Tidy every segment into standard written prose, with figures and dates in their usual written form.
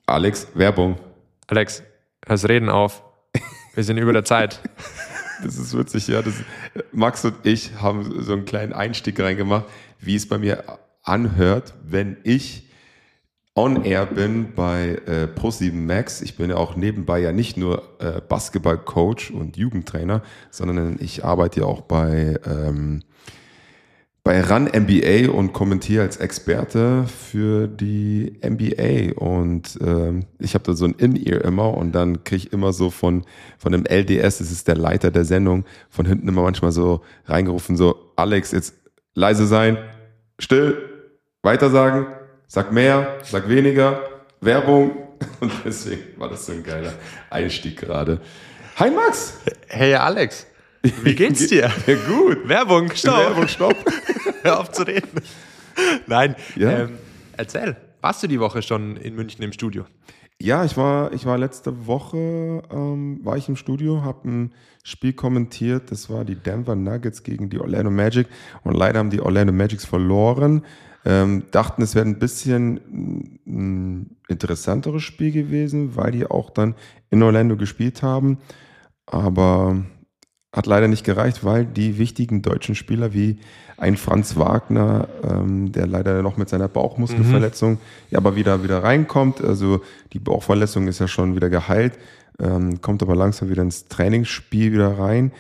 Alex, Werbung. Alex, hör's Reden auf. Wir sind über der Zeit. Das ist witzig, ja. Max und ich haben so einen kleinen Einstieg reingemacht, wie es bei mir anhört, wenn ich on air bin bei Pro7 Max. Ich bin ja auch nebenbei ja nicht nur Basketballcoach und Jugendtrainer, sondern ich arbeite ja auch bei RAN NBA und kommentiere als Experte für die NBA. Und ich habe da so ein In-Ear immer und dann kriege ich immer so von dem LDS, das ist der Leiter der Sendung, von hinten immer manchmal so reingerufen, so Alex, jetzt leise sein, still, weitersagen, sag mehr, sag weniger, Werbung. Und deswegen war das so ein geiler Einstieg gerade. Hi Max! Hey Alex, wie geht's dir? Ja, gut. Werbung, stopp. Werbung, stopp. Hör auf zu reden. Nein, Ja. Erzähl, warst du die Woche schon in München im Studio? Ja, ich war letzte Woche war ich im Studio, habe ein Spiel kommentiert. Das war die Denver Nuggets gegen die Orlando Magic und leider haben die Orlando Magics verloren. Dachten, es wäre ein bisschen ein interessanteres Spiel gewesen, weil die auch dann in Orlando gespielt haben. Aber hat leider nicht gereicht, weil die wichtigen deutschen Spieler wie ein Franz Wagner, der leider noch mit seiner Bauchmuskelverletzung aber wieder reinkommt. Also die Bauchverletzung ist ja schon wieder geheilt, kommt aber langsam wieder ins Trainingsspiel wieder rein.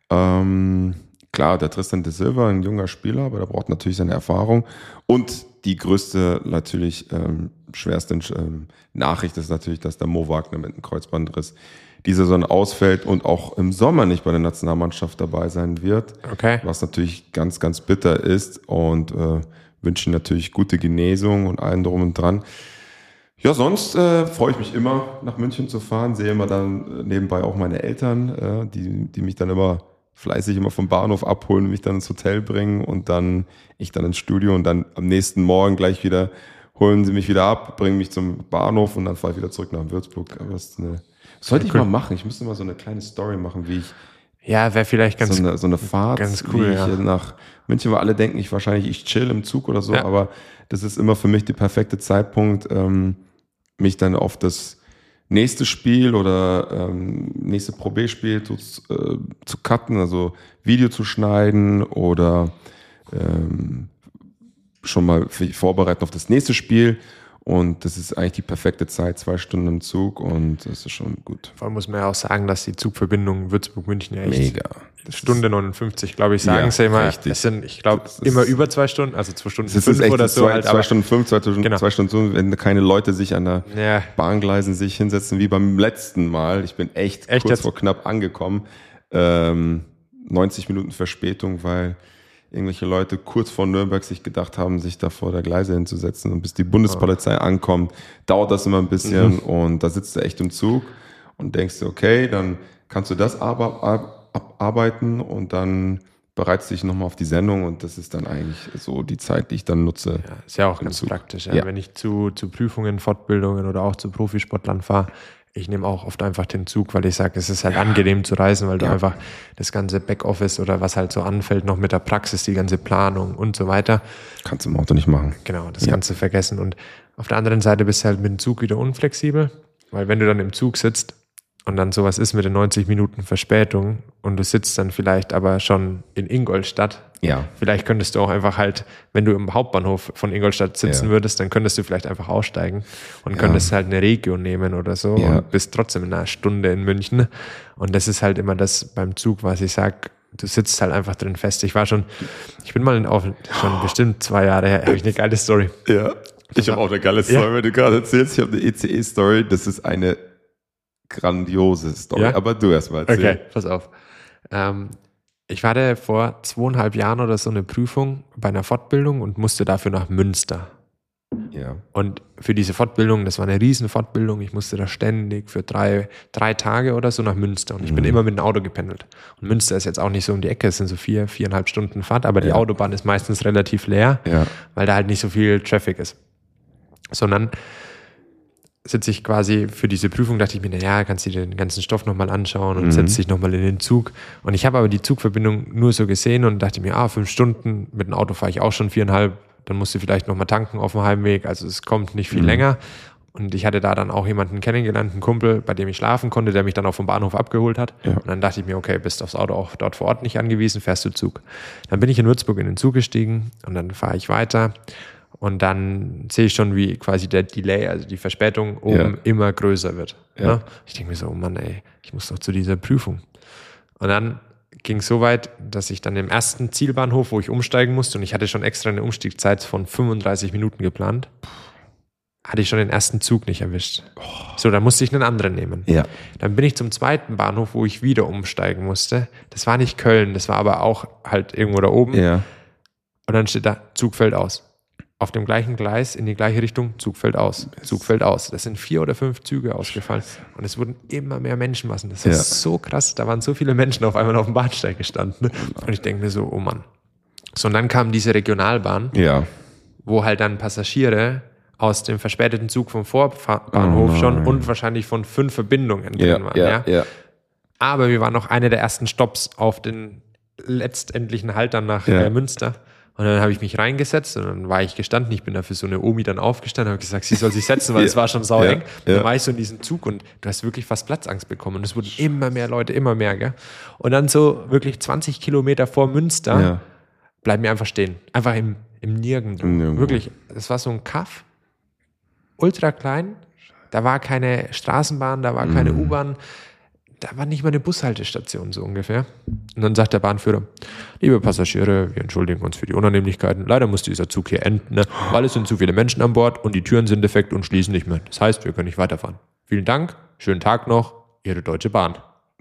Klar, der Tristan de Silva, ein junger Spieler, aber der braucht natürlich seine Erfahrung. Und die größte, natürlich schwerste Nachricht ist natürlich, dass der Mo Wagner mit einem Kreuzbandriss die Saison ausfällt und auch im Sommer nicht bei der Nationalmannschaft dabei sein wird. Okay. Was natürlich ganz, ganz bitter ist und wünsche ihm natürlich gute Genesung und allem drum und dran. Ja, sonst freue ich mich immer, nach München zu fahren, sehe immer dann nebenbei auch meine Eltern, die mich dann immer fleißig immer vom Bahnhof abholen, mich dann ins Hotel bringen und dann ich dann ins Studio und dann am nächsten Morgen gleich wieder holen sie mich wieder ab, bringen mich zum Bahnhof und dann fahre ich wieder zurück nach Würzburg. Aber das sollte ich mal machen. Ich müsste mal so eine kleine Story machen, wie ich wäre vielleicht ganz so eine Fahrt, ganz cool, wie ich nach München, weil alle denken, ich chill im Zug oder so, aber das ist immer für mich der perfekte Zeitpunkt, mich dann auf das nächste Spiel oder nächste Pro B-Spiel zu cutten, also Video zu schneiden oder schon mal vorbereiten auf das nächste Spiel. Und das ist eigentlich die perfekte Zeit, 2 Stunden im Zug und das ist schon gut. Vor allem muss man ja auch sagen, dass die Zugverbindung Würzburg-München ja echt Mega. Stunde 59, glaube ich, sagen sie immer. Richtig. Es sind, ich glaube, immer über 2 Stunden, also 2 Stunden Das 5 ist echt oder so. 2 Stunden 5, 2 Stunden, wenn keine Leute sich an der Ja. Bahngleisen sich hinsetzen, wie beim letzten Mal. Ich bin echt kurz jetzt? vor knapp angekommen. 90 Minuten Verspätung, weil irgendwelche Leute kurz vor Nürnberg sich gedacht haben, sich da vor der Gleise hinzusetzen. Und bis die Bundespolizei ankommt, dauert das immer ein bisschen. Und da sitzt du echt im Zug und denkst dir, okay, dann kannst du das abarbeiten und dann bereitest dich nochmal auf die Sendung. Und das ist dann eigentlich so die Zeit, die ich dann nutze. Ja, ist ja auch ganz praktisch. Ja. Wenn ich zu Prüfungen, Fortbildungen oder auch zu Profisportlern fahre, ich nehme auch oft einfach den Zug, weil ich sage, es ist halt angenehm zu reisen, weil du einfach das ganze Backoffice oder was halt so anfällt, noch mit der Praxis, die ganze Planung und so weiter. Kannst du im Auto nicht machen. Genau, das Ganze vergessen. Und auf der anderen Seite bist du halt mit dem Zug wieder unflexibel, weil wenn du dann im Zug sitzt und dann sowas ist mit den 90 Minuten Verspätung und du sitzt dann vielleicht aber schon in Ingolstadt, vielleicht könntest du auch einfach halt, wenn du im Hauptbahnhof von Ingolstadt sitzen würdest, dann könntest du vielleicht einfach aussteigen und könntest halt eine Regio nehmen oder so und bist trotzdem in einer Stunde in München. Und das ist halt immer das beim Zug, was ich sage, du sitzt halt einfach drin fest. Ich bin mal schon bestimmt 2 Jahre her, habe ich eine geile Story. Ja, ich habe auch eine geile Story, wenn du gerade erzählst. Ich habe eine ECE-Story, das ist eine grandiose Story, aber du erst mal erzählen. Okay, pass auf. Ich hatte vor 2,5 Jahren oder so eine Prüfung bei einer Fortbildung und musste dafür nach Münster. Ja. Und für diese Fortbildung, das war eine riesen Fortbildung, ich musste da ständig für drei Tage oder so nach Münster und ich bin immer mit dem Auto gependelt. Und Münster ist jetzt auch nicht so um die Ecke, es sind so 4,5 Stunden Fahrt, aber die Autobahn ist meistens relativ leer, weil da halt nicht so viel Traffic ist. Sondern sitze ich quasi für diese Prüfung, dachte ich mir, naja, kannst du dir den ganzen Stoff nochmal anschauen und setzt dich nochmal in den Zug. Und ich habe aber die Zugverbindung nur so gesehen und dachte mir, 5 Stunden, mit dem Auto fahre ich auch schon 4,5, dann musst du vielleicht nochmal tanken auf dem Heimweg, also es kommt nicht viel länger. Und ich hatte da dann auch jemanden kennengelernt, einen Kumpel, bei dem ich schlafen konnte, der mich dann auch vom Bahnhof abgeholt hat. Ja. Und dann dachte ich mir, okay, bist aufs Auto auch dort vor Ort nicht angewiesen, fährst du Zug. Dann bin ich in Würzburg in den Zug gestiegen und dann fahre ich weiter. Und dann sehe ich schon, wie quasi der Delay, also die Verspätung oben immer größer wird. Ja. Ne? Ich denke mir so, oh Mann, ey, ich muss doch zu dieser Prüfung. Und dann ging es so weit, dass ich dann im ersten Zielbahnhof, wo ich umsteigen musste, und ich hatte schon extra eine Umstiegszeit von 35 Minuten geplant, hatte ich schon den ersten Zug nicht erwischt. So, dann musste ich einen anderen nehmen. Ja. Dann bin ich zum zweiten Bahnhof, wo ich wieder umsteigen musste. Das war nicht Köln, das war aber auch halt irgendwo da oben. Ja. Und dann steht da, Zug fällt aus. Auf dem gleichen Gleis, in die gleiche Richtung, Zug fällt aus. Zug fällt aus. Das sind 4 oder 5 Züge ausgefallen. Und es wurden immer mehr Menschenmassen. Das war so krass. Da waren so viele Menschen auf einmal auf dem Bahnsteig gestanden. Und ich denke mir so, oh Mann. So, und dann kam diese Regionalbahn, Ja. wo halt dann Passagiere aus dem verspäteten Zug vom Vorbahnhof schon und wahrscheinlich von 5 Verbindungen drin waren. Ja. Aber wir waren noch eine der ersten Stops auf den letztendlichen Halt dann nach Münster. Und dann habe ich mich reingesetzt und dann war ich gestanden. Ich bin da für so eine Omi dann aufgestanden und habe gesagt, sie soll sich setzen, weil es war schon sau eng. Dann war ich so in diesem Zug und du hast wirklich fast Platzangst bekommen. Und es wurden immer mehr Leute, immer mehr. Gell? Und dann so wirklich 20 Kilometer vor Münster bleiben wir einfach stehen. Einfach im Nirgendwo. Wirklich, das war so ein Kaff. Ultra klein, da war keine Straßenbahn, da war keine U-Bahn, da war nicht mal eine Bushaltestation so ungefähr. Und dann sagt der Bahnführer, liebe Passagiere, wir entschuldigen uns für die Unannehmlichkeiten, leider muss dieser Zug hier enden, ne? Weil es sind zu viele Menschen an Bord und die Türen sind defekt und schließen nicht mehr. Das heißt, wir können nicht weiterfahren. Vielen Dank, schönen Tag noch, Ihre Deutsche Bahn.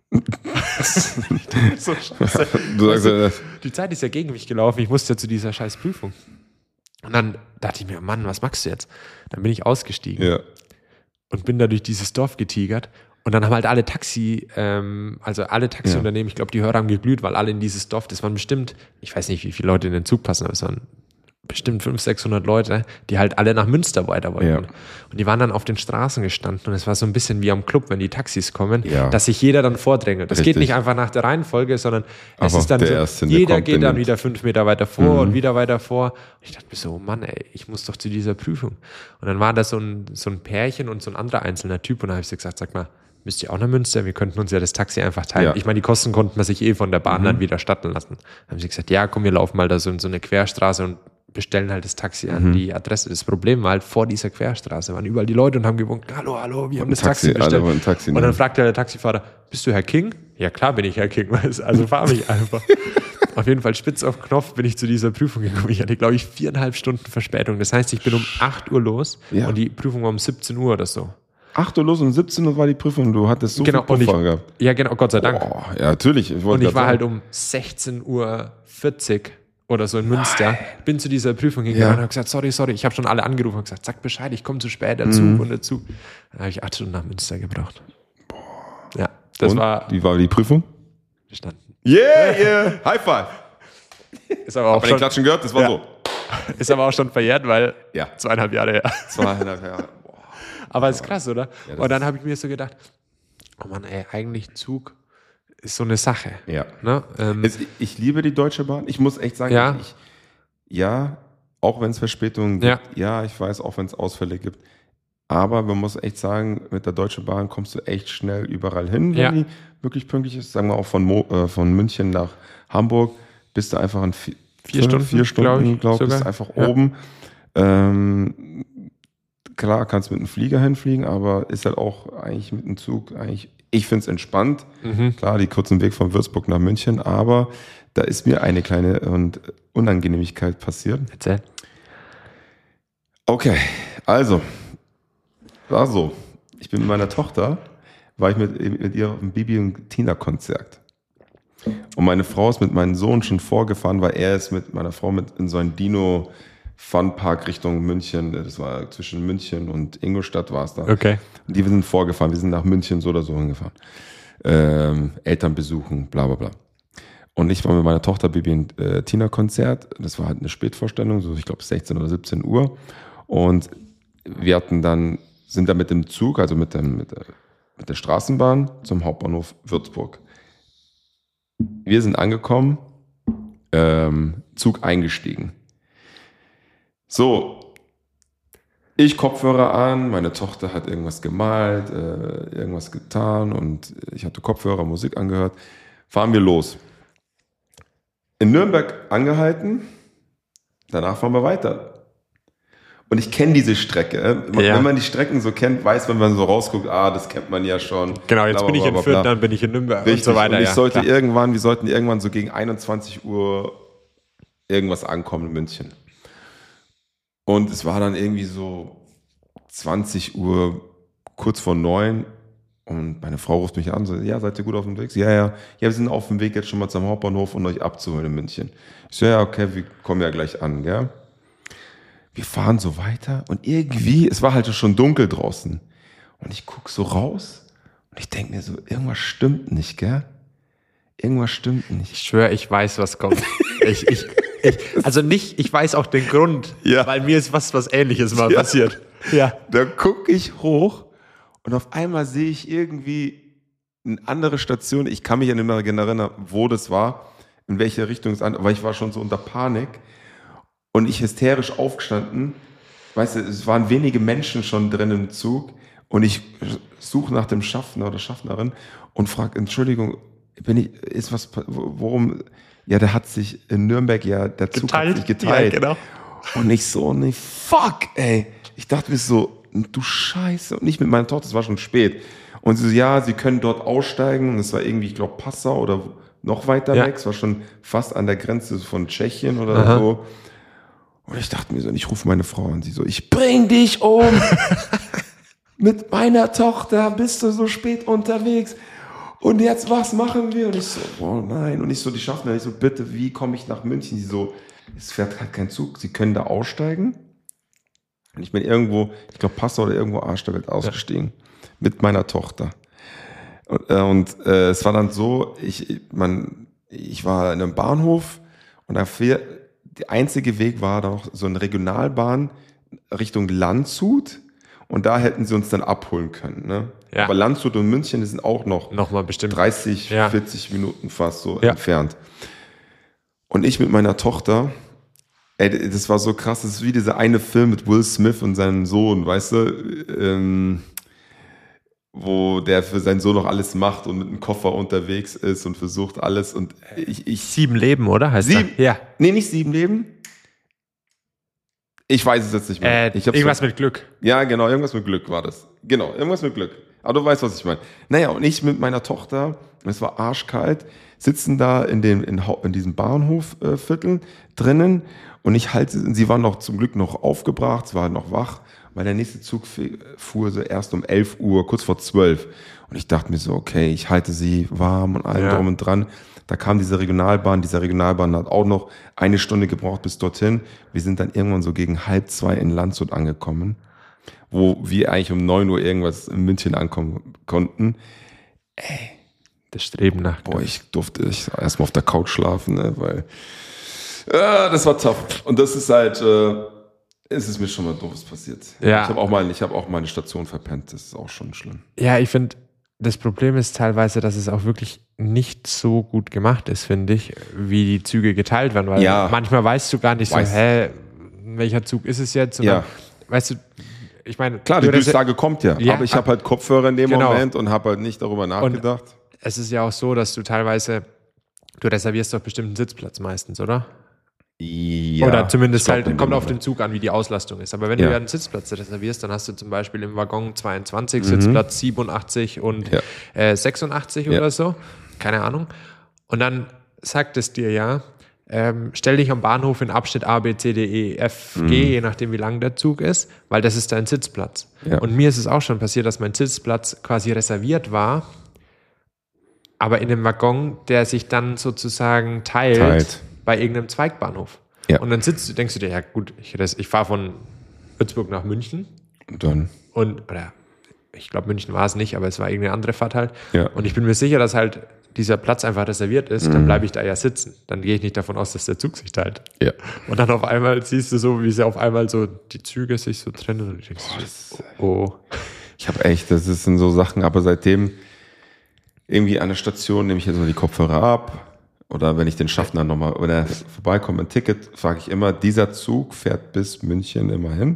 So scheiße. Die Zeit ist ja gegen mich gelaufen, ich musste ja zu dieser scheiß Prüfung. Und dann dachte ich mir, Mann, was machst du jetzt? Dann bin ich ausgestiegen und bin da durch dieses Dorf getigert. Und dann haben halt alle Taxiunternehmen, ich glaube, die Hörer haben geglüht, weil alle in dieses Dorf, das waren bestimmt, ich weiß nicht, wie viele Leute in den Zug passen, aber es waren bestimmt 500, 600 Leute, die halt alle nach Münster weiter wollten. Ja. Und die waren dann auf den Straßen gestanden und es war so ein bisschen wie am Club, wenn die Taxis kommen, dass sich jeder dann vordrängelt. Das geht nicht einfach nach der Reihenfolge, sondern es ist dann so, jeder geht dann wieder 5 Meter weiter vor und wieder weiter vor. Und ich dachte mir so, oh Mann, ey, ich muss doch zu dieser Prüfung. Und dann war da so ein Pärchen und so ein anderer einzelner Typ und dann habe ich so gesagt, sag mal, müsst ihr auch nach Münster? Wir könnten uns ja das Taxi einfach teilen. Ja. Ich meine, die Kosten konnten wir sich von der Bahn dann wieder statten lassen. Dann haben sie gesagt, ja, komm, wir laufen mal da so in so eine Querstraße und bestellen halt das Taxi an die Adresse. Das Problem war halt, vor dieser Querstraße waren überall die Leute und haben gewunken, hallo, wir haben das Taxi bestellt. Und dann fragte der Taxifahrer, bist du Herr King? Ja, klar bin ich Herr King, also fahr mich einfach. Auf jeden Fall spitz auf Knopf bin ich zu dieser Prüfung gekommen. Ich hatte, glaube ich, 4,5 Stunden Verspätung. Das heißt, ich bin um 8 Uhr los und die Prüfung war um 17 Uhr oder so. 8 Uhr los und 17 Uhr war die Prüfung. Du hattest so viel Puffer gehabt. Ja, genau, Gott sei Dank. Oh, ja, natürlich. Ich war halt um 16:40 Uhr oder so in Münster, bin zu dieser Prüfung gegangen und habe gesagt, sorry, ich habe schon alle angerufen und gesagt, sag Bescheid, ich komme zu spät, der Zug und der Zug. Dann habe ich 8 Stunden nach Münster gebraucht. Ja, das war... Wie war die Prüfung? Bestanden. Yeah, High Five. Ist aber auch den Klatschen gehört? Das war so. Ist aber auch schon verjährt, weil 2,5 Jahre her. 2,5 Jahre. Boah. Aber ist krass, oder? Ja, und dann habe ich mir so gedacht, oh Mann, ey, eigentlich Zug ist so eine Sache. Ja. Ne? Ich liebe die Deutsche Bahn. Ich muss echt sagen, auch wenn es Verspätungen gibt, ich weiß, auch wenn es Ausfälle gibt, aber man muss echt sagen, mit der Deutschen Bahn kommst du echt schnell überall hin, wenn die wirklich pünktlich ist. Sagen wir auch von München nach Hamburg bist du einfach in 4 Stunden, glaube ich, bist einfach oben. Klar, kannst mit einem Flieger hinfliegen, aber ist halt auch eigentlich mit dem Zug ich finde es entspannt. Klar, die kurzen Weg von Würzburg nach München, aber da ist mir eine kleine Unangenehmigkeit passiert. Erzähl. Okay, also, war so. Ich bin mit meiner Tochter, war ich mit ihr auf dem Bibi und Tina Konzert. Und meine Frau ist mit meinem Sohn schon vorgefahren, weil er ist mit meiner Frau in so einen Dino Funpark Richtung München, das war zwischen München und Ingolstadt war es da. Okay. Und die sind vorgefahren, wir sind nach München so oder so hingefahren. Eltern besuchen, bla bla bla. Und ich war mit meiner Tochter Bibi und Tina Konzert, das war halt eine Spätvorstellung, so ich glaube 16 oder 17 Uhr. Und wir sind dann mit dem Zug, also mit der Straßenbahn zum Hauptbahnhof Würzburg. Wir sind angekommen, Zug eingestiegen. So, Ich Kopfhörer an, meine Tochter hat irgendwas gemalt, irgendwas getan und ich hatte Kopfhörer, Musik angehört. Fahren wir los. In Nürnberg angehalten, danach fahren wir weiter. Und ich kenne diese Strecke. Wenn man die Strecken so kennt, weiß man, wenn man so rausguckt, das kennt man ja schon. Genau, jetzt bin ich in Fürth, dann bin ich in Nürnberg Richtig. und so weiter. Und wir sollten irgendwann so gegen 21 Uhr irgendwas ankommen in München. Und es war dann irgendwie so 20 Uhr, kurz vor 9. Und meine Frau ruft mich an, so, ja, seid ihr gut auf dem Weg? Ja, wir sind auf dem Weg jetzt schon mal zum Hauptbahnhof, um euch abzuholen in München. Ich so, ja, okay, wir kommen ja gleich an, gell? Wir fahren so weiter und irgendwie, es war halt schon dunkel draußen. Und ich gucke so raus und ich denke mir so, irgendwas stimmt nicht, gell? Irgendwas stimmt nicht. Ich schwöre, ich weiß, was kommt. Ich weiß auch den Grund, weil mir ist was Ähnliches mal passiert. Ja. Da gucke ich hoch und auf einmal sehe ich irgendwie eine andere Station. Ich kann mich an den erinnern, wo das war, in welche Richtung es an, aber ich war schon so unter Panik und ich hysterisch aufgestanden. Weißt du, es waren wenige Menschen schon drin im Zug und ich suche nach dem Schaffner oder Schaffnerin und frage, Entschuldigung, worum? Ja, der hat sich in Nürnberg der Zug hat sich geteilt. Ja, genau. Und ich so, nee, fuck, ey. Ich dachte mir so, du Scheiße. Und nicht mit meiner Tochter, es war schon spät. Und sie so, ja, sie können dort aussteigen. Und es war irgendwie, ich glaube, Passau oder noch weiter weg. Es war schon fast an der Grenze von Tschechien oder so. Und ich dachte mir so, und ich rufe meine Frau an. Sie so, ich bring dich um. Mit meiner Tochter bist du so spät unterwegs. Und jetzt, was machen wir? Und ich so, oh nein. Und ich so, die Schaffnerin, ich so, bitte, wie komme ich nach München? Die so, es fährt halt kein Zug, Sie können da aussteigen. Und ich bin irgendwo, ich glaube Passau oder irgendwo Arsch der Welt ausgestiegen. Mit meiner Tochter. Und es war dann so, ich war in einem Bahnhof und der einzige Weg war da noch so eine Regionalbahn Richtung Landshut. Und da hätten sie uns dann abholen können. Ne? Ja. Aber Landshut und München, die sind auch noch mal bestimmt 30, 40 Minuten fast so entfernt. Und ich mit meiner Tochter, das war so krass, das ist wie dieser eine Film mit Will Smith und seinem Sohn, weißt du, wo der für seinen Sohn noch alles macht und mit einem Koffer unterwegs ist und versucht alles. Und ich 7 Leben, oder? Heißt das? Ja. Nee, nicht 7 Leben. Ich weiß es jetzt nicht mehr. Irgendwas mit Glück. Ja, genau, irgendwas mit Glück war das. Genau, irgendwas mit Glück. Aber du weißt, was ich meine. Naja, und ich mit meiner Tochter, es war arschkalt, sitzen da in diesem Bahnhofviertel drinnen und sie waren noch zum Glück noch aufgebracht, sie waren noch wach, weil der nächste Zug fuhr so erst um 11 Uhr, kurz vor 12. Und ich dachte mir so, okay, ich halte sie warm und allem drum und dran. Da kam diese Regionalbahn hat auch noch 1 Stunde gebraucht bis dorthin. Wir sind dann irgendwann so gegen 1:30 in Landshut angekommen, wo wir eigentlich um 9 Uhr irgendwas in München ankommen konnten. Ey. Das Streben nach. Boah, ich durfte erstmal auf der Couch schlafen, ne, weil das war tough. Und das ist halt, es ist mir schon mal doofes passiert. Ja. Ich habe auch mal eine Station verpennt, das ist auch schon schlimm. Ja, ich finde, das Problem ist teilweise, dass es auch wirklich nicht so gut gemacht ist, finde ich, wie die Züge geteilt werden, weil manchmal weißt du gar nicht welcher Zug ist es jetzt? Und dann, weißt du, ich meine... Klar, die Durchsage kommt aber ich habe halt Kopfhörer in dem Moment und habe halt nicht darüber nachgedacht. Und es ist ja auch so, dass du reservierst doch bestimmt einen Sitzplatz meistens, oder? Ja. Oder zumindest halt, kommt auf den Zug an, wie die Auslastung ist. Aber wenn du einen Sitzplatz reservierst, dann hast du zum Beispiel im Waggon 22 Sitzplatz 87 und 86 oder so. Keine Ahnung. Und dann sagt es dir stell dich am Bahnhof in Abschnitt A, B, C, D, E, F, G, je nachdem wie lang der Zug ist, weil das ist dein Sitzplatz. Ja. Und mir ist es auch schon passiert, dass mein Sitzplatz quasi reserviert war, aber in einem Waggon, der sich dann sozusagen teilt. Bei irgendeinem Zweigbahnhof. Ja. Und dann denkst du dir, ja gut, ich fahre von Würzburg nach München. Und dann? Oder ich glaube, München war es nicht, aber es war irgendeine andere Fahrt halt. Ja. Und ich bin mir sicher, dass halt dieser Platz einfach reserviert ist, dann bleibe ich da ja sitzen. Dann gehe ich nicht davon aus, dass der Zug sich teilt. Ja. Und dann auf einmal siehst du so, wie sie auf einmal so die Züge sich so trennen. Und du denkst, Ich habe echt, das sind so Sachen, aber seitdem irgendwie an der Station nehme ich jetzt mal die Kopfhörer ab. Oder wenn ich den Schaffner nochmal oder vorbeikomme, ein Ticket, frage ich immer, dieser Zug fährt bis München immerhin.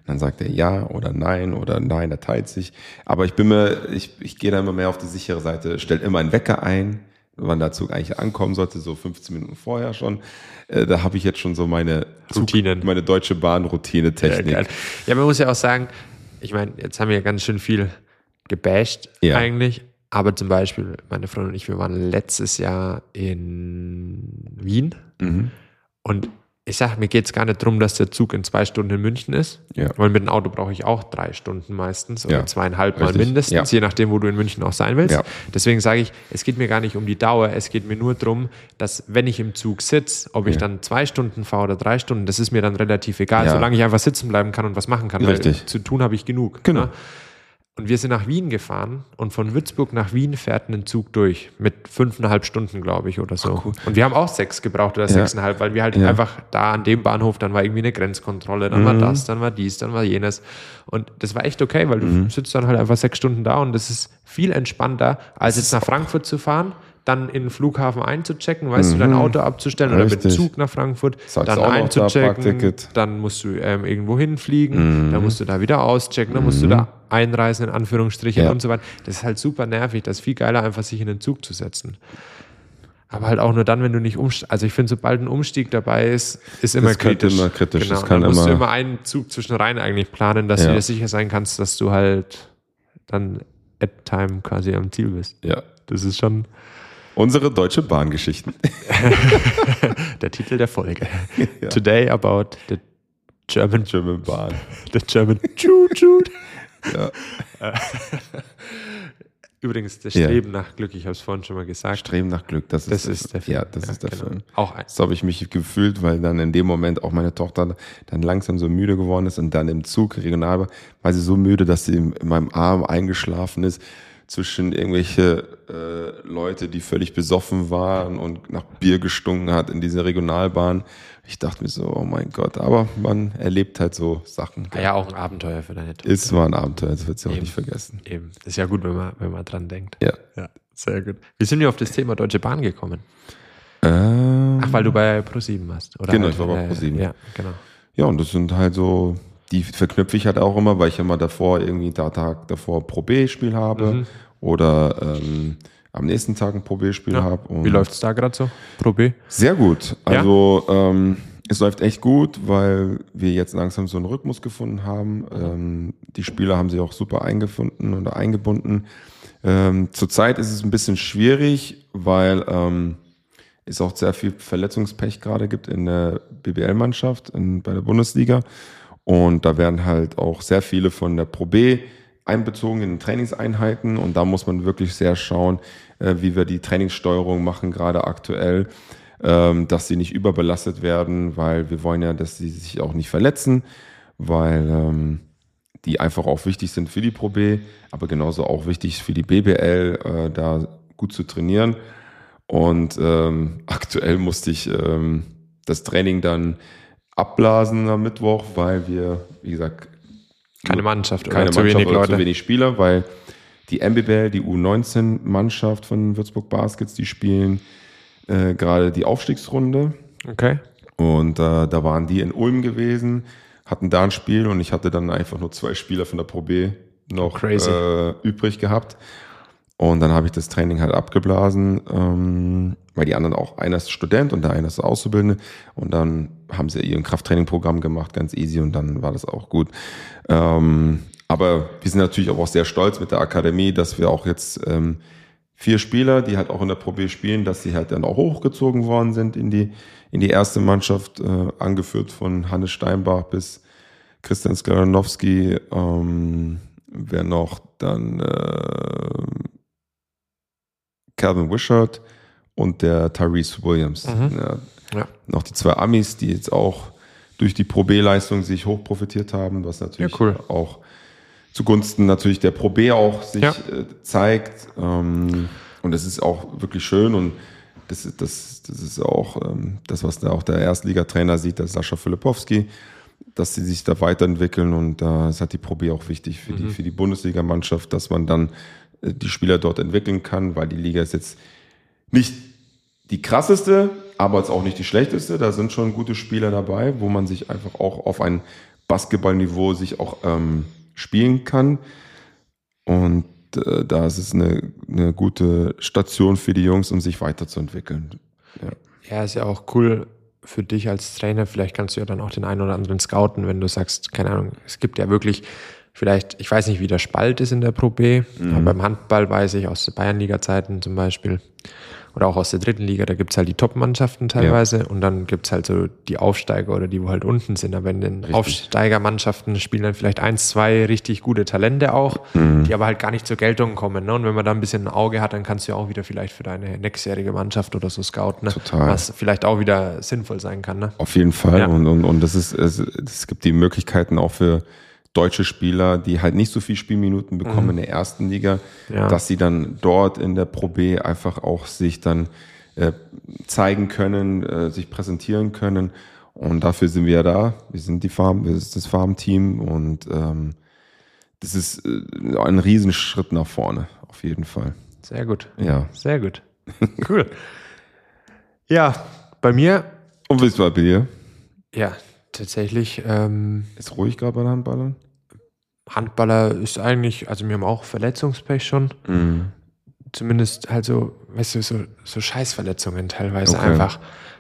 dann sagt er ja oder nein, er teilt sich. Aber ich gehe da immer mehr auf die sichere Seite, stellt immer einen Wecker ein, wann der Zug eigentlich ankommen sollte, so 15 Minuten vorher schon. Da habe ich jetzt schon so meine Routinen. Meine Deutsche Bahn-Routine-Technik. Ja, man muss ja auch sagen, ich meine, jetzt haben wir ja ganz schön viel gebasht eigentlich, aber zum Beispiel meine Freundin und ich, wir waren letztes Jahr in Wien und ich sage, mir geht es gar nicht darum, dass der Zug in 2 Stunden in München ist, weil mit dem Auto brauche ich auch 3 Stunden meistens oder 2,5 Mal mindestens, je nachdem, wo du in München auch sein willst. Ja. Deswegen sage ich, es geht mir gar nicht um die Dauer, es geht mir nur darum, dass wenn ich im Zug sitze, ob ich dann 2 Stunden fahre oder 3 Stunden, das ist mir dann relativ egal, solange ich einfach sitzen bleiben kann und was machen kann, weil zu tun habe ich genug. Genau. Ne? Und wir sind nach Wien gefahren und von Würzburg nach Wien fährt ein Zug durch mit 5,5 Stunden, glaube ich, oder so. Cool. Und wir haben auch 6 gebraucht oder 6,5, weil wir halt einfach da an dem Bahnhof, dann war irgendwie eine Grenzkontrolle, dann war das, dann war dies, dann war jenes. Und das war echt okay, weil du sitzt dann halt einfach 6 Stunden da und das ist viel entspannter, als jetzt nach Frankfurt zu fahren, dann in den Flughafen einzuchecken, weißt du, dein Auto abzustellen oder mit dem Zug nach Frankfurt, dann einzuchecken, dann musst du irgendwo hinfliegen, dann musst du da wieder auschecken, dann musst du da einreisen, in Anführungsstrichen und so weiter. Das ist halt super nervig, das ist viel geiler, einfach sich in den Zug zu setzen. Aber halt auch nur dann, wenn du nicht umsteigst. Also ich finde, sobald ein Umstieg dabei ist immer kritisch. Immer kritisch. Genau. Das kann dann musst du immer einen Zug zwischenrein eigentlich planen, dass du dir sicher sein kannst, dass du halt dann at time quasi am Ziel bist. Ja. Das ist schon... Unsere Deutsche Bahn-Geschichten. Der Titel der Folge. Ja. Today about the German Bahn. The German Choo-Choo. Ja. Übrigens, das Streben nach Glück, ich habe es vorhin schon mal gesagt. Streben nach Glück, das ist der Film. Ja, das ist der Film. Auch so habe ich mich gefühlt, weil dann in dem Moment auch meine Tochter dann langsam so müde geworden ist und dann im Zug regional war sie so müde, dass sie in meinem Arm eingeschlafen ist. Zwischen irgendwelche Leute, die völlig besoffen waren und nach Bier gestunken hat in dieser Regionalbahn. Ich dachte mir so, oh mein Gott, aber man erlebt halt so Sachen. Ja, auch ein Abenteuer für deine Tochter. Es war ein Abenteuer, das wird sie auch nicht vergessen. Eben, ist ja gut, wenn man dran denkt. Ja, sehr gut. Wie sind wir auf das Thema Deutsche Bahn gekommen? Ach, weil du bei ProSieben warst. Oder genau, halt, ich war bei ProSieben. Ja, genau. Ja, und das sind halt so... Die verknüpfe ich halt auch immer, weil ich immer davor irgendwie Tag davor Pro B-Spiel habe oder am nächsten Tag ein Pro B-Spiel habe. Wie läuft es da gerade so, Pro B? Sehr gut. Also es läuft echt gut, weil wir jetzt langsam so einen Rhythmus gefunden haben. Die Spieler haben sich auch super eingefunden oder eingebunden. Zurzeit ist es ein bisschen schwierig, weil es auch sehr viel Verletzungspech gerade gibt in der BBL-Mannschaft bei der Bundesliga. Und da werden halt auch sehr viele von der Pro B einbezogen in den Trainingseinheiten. Und da muss man wirklich sehr schauen, wie wir die Trainingssteuerung machen, gerade aktuell, dass sie nicht überbelastet werden, weil wir wollen ja, dass sie sich auch nicht verletzen, weil die einfach auch wichtig sind für die Pro B, aber genauso auch wichtig für die BBL, da gut zu trainieren. Und aktuell musste ich das Training dann abblasen am Mittwoch, weil wir, wie gesagt, keine Mannschaft oder zu wenig Spieler, weil die MBBL, die U19-Mannschaft von Würzburg Baskets, die spielen gerade die Aufstiegsrunde. Okay. Und da waren die in Ulm gewesen, hatten da ein Spiel und ich hatte dann einfach nur 2 Spieler von der Pro B noch übrig gehabt. Und dann habe ich das Training halt abgeblasen, weil die anderen auch, einer ist Student und der eine ist Auszubildende. Und dann haben sie ihr Krafttraining-Programm gemacht, ganz easy, und dann war das auch gut. Aber wir sind natürlich auch sehr stolz mit der Akademie, dass wir auch jetzt 4 Spieler, die halt auch in der Pro B spielen, dass sie halt dann auch hochgezogen worden sind in die erste Mannschaft, angeführt von Hannes Steinbach bis Christian Sklanowski, wer noch dann Calvin Wishart und der Tyrese Williams. Ja. Noch die 2 Amis, die jetzt auch durch die Pro B-Leistung sich hoch profitiert haben, was natürlich auch zugunsten natürlich der Pro B auch sich zeigt. Und das ist auch wirklich schön, und das ist auch das, was da auch der Erstligatrainer sieht, der Sascha Filipowski, dass sie sich da weiterentwickeln, und das hat die Pro B auch wichtig für die Bundesligamannschaft, dass man dann die Spieler dort entwickeln kann, weil die Liga ist jetzt nicht die krasseste, aber jetzt auch nicht die schlechteste. Da sind schon gute Spieler dabei, wo man sich einfach auch auf ein Basketballniveau sich auch spielen kann. Und da ist es eine gute Station für die Jungs, um sich weiterzuentwickeln. Ja, ist ja auch cool für dich als Trainer. Vielleicht kannst du ja dann auch den einen oder anderen scouten, wenn du sagst, keine Ahnung, es gibt ja wirklich vielleicht, ich weiß nicht, wie der Spalt ist in der Pro B, aber beim Handball weiß ich aus Bayernliga-Zeiten zum Beispiel oder auch aus der dritten Liga, da gibt es halt die Top-Mannschaften teilweise und dann gibt es halt so die Aufsteiger oder die, wo halt unten sind. Aber in den Aufsteigermannschaften spielen dann vielleicht 1, 2 richtig gute Talente auch, die aber halt gar nicht zur Geltung kommen. Ne? Und wenn man da ein bisschen ein Auge hat, dann kannst du ja auch wieder vielleicht für deine nächstjährige Mannschaft oder so scouten, ne? Total. Was vielleicht auch wieder sinnvoll sein kann. Ne? Auf jeden Fall. Ja. Und es gibt die Möglichkeiten auch für deutsche Spieler, die halt nicht so viel Spielminuten bekommen in der ersten Liga, dass sie dann dort in der Pro B einfach auch sich dann zeigen können, sich präsentieren können. Und dafür sind wir ja da. Wir sind das Farmteam und das ist ein Riesenschritt nach vorne, auf jeden Fall. Sehr gut. Ja. Sehr gut. Cool. Ja, bei mir. Und wie ist es bei dir? Ja, tatsächlich. Ist ruhig gerade bei den Handballern? Handballer ist eigentlich, also wir haben auch Verletzungspech schon. Zumindest halt so, weißt du, so Scheißverletzungen teilweise einfach.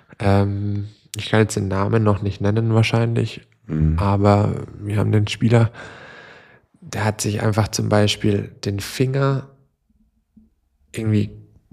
Ich kann jetzt den Namen noch nicht nennen wahrscheinlich, aber wir haben den Spieler, der hat sich einfach zum Beispiel den Finger irgendwie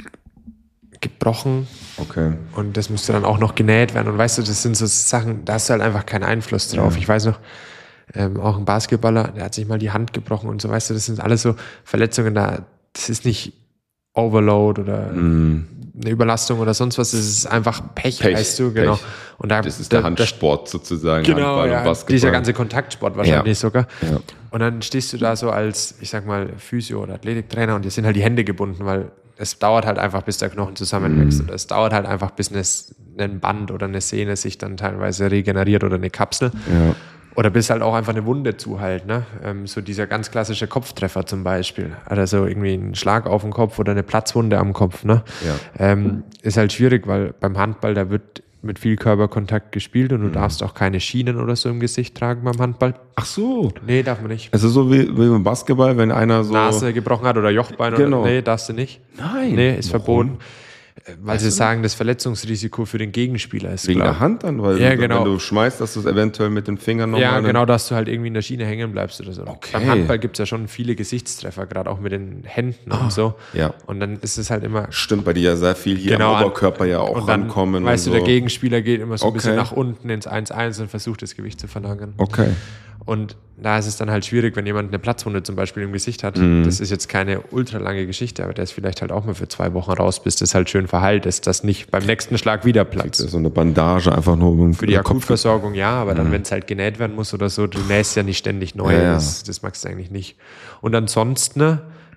gebrochen. Okay. Und das musste dann auch noch genäht werden. Und weißt du, das sind so Sachen, da hast du halt einfach keinen Einfluss drauf. Ich weiß noch, auch ein Basketballer, der hat sich mal die Hand gebrochen und so, weißt du, das sind alles so Verletzungen, das ist nicht Overload oder eine Überlastung oder sonst was, das ist einfach Pech. Weißt du, genau. Pech. Und da, das ist der Handsport sozusagen, genau, Handball und Basketball. Dieser ganze Kontaktsport wahrscheinlich sogar. Ja. Und dann stehst du da so als, ich sag mal, Physio- oder Athletiktrainer und dir sind halt die Hände gebunden, weil es dauert halt einfach, bis der Knochen zusammenwächst. Oder es dauert halt einfach, bis ein Band oder eine Sehne sich dann teilweise regeneriert oder eine Kapsel. Ja. Oder bis halt auch einfach eine Wunde zuhält. Ne? So dieser ganz klassische Kopftreffer zum Beispiel. Also irgendwie ein Schlag auf den Kopf oder eine Platzwunde am Kopf. Ne? Ja. Ist halt schwierig, weil beim Handball, da wird mit viel Körperkontakt gespielt und du darfst auch keine Schienen oder so im Gesicht tragen beim Handball. Ach so. Nee, darf man nicht. Also so wie beim Basketball, wenn einer so... Nase gebrochen hat oder Jochbein Genau. oder nee, darfst du nicht. Nein. Nee, ist Warum? verboten. Weil sie sagen, das Verletzungsrisiko für den Gegenspieler ist Wegen klar. der Hand dann? Weil Ja, genau. wenn du schmeißt, dass du es eventuell mit dem Finger nochmal... Ja, genau, dass du halt irgendwie in der Schiene hängen bleibst oder so. Okay. Beim Handball gibt es ja schon viele Gesichtstreffer, gerade auch mit den Händen und so. Ja. Und dann ist es halt immer... Stimmt, bei dir ja sehr viel hier Genau, am Oberkörper ja auch und dann, rankommen. weißt und du, so. der Gegenspieler geht immer so ein bisschen Okay. nach unten ins 1-1 und versucht, das Gewicht zu verlagern. Okay. Und da ist es dann halt schwierig, wenn jemand eine Platzwunde zum Beispiel im Gesicht hat. Das ist jetzt keine ultralange Geschichte, aber der ist vielleicht halt auch mal für 2 Wochen raus, bis das halt schön verheilt ist, dass nicht beim nächsten Schlag wieder platzt. So eine Bandage einfach nur um Für die den Kopf. Akutversorgung ja, aber dann, wenn es halt genäht werden muss oder so, du nähst ja nicht ständig neu, Ja. das magst du eigentlich nicht. Und ansonsten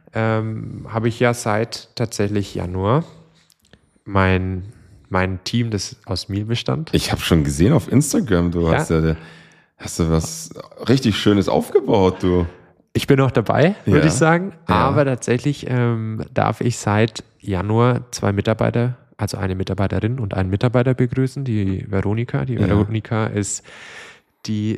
habe ich ja seit tatsächlich Januar mein Team, das aus Miel bestand. Ich habe schon gesehen auf Instagram, du hast du was richtig Schönes aufgebaut, du. Ich bin noch dabei, würde Ja. ich sagen. Ja. Aber tatsächlich darf ich seit Januar 2 Mitarbeiter, also eine Mitarbeiterin und einen Mitarbeiter begrüßen, die Veronika. Die Veronika ist die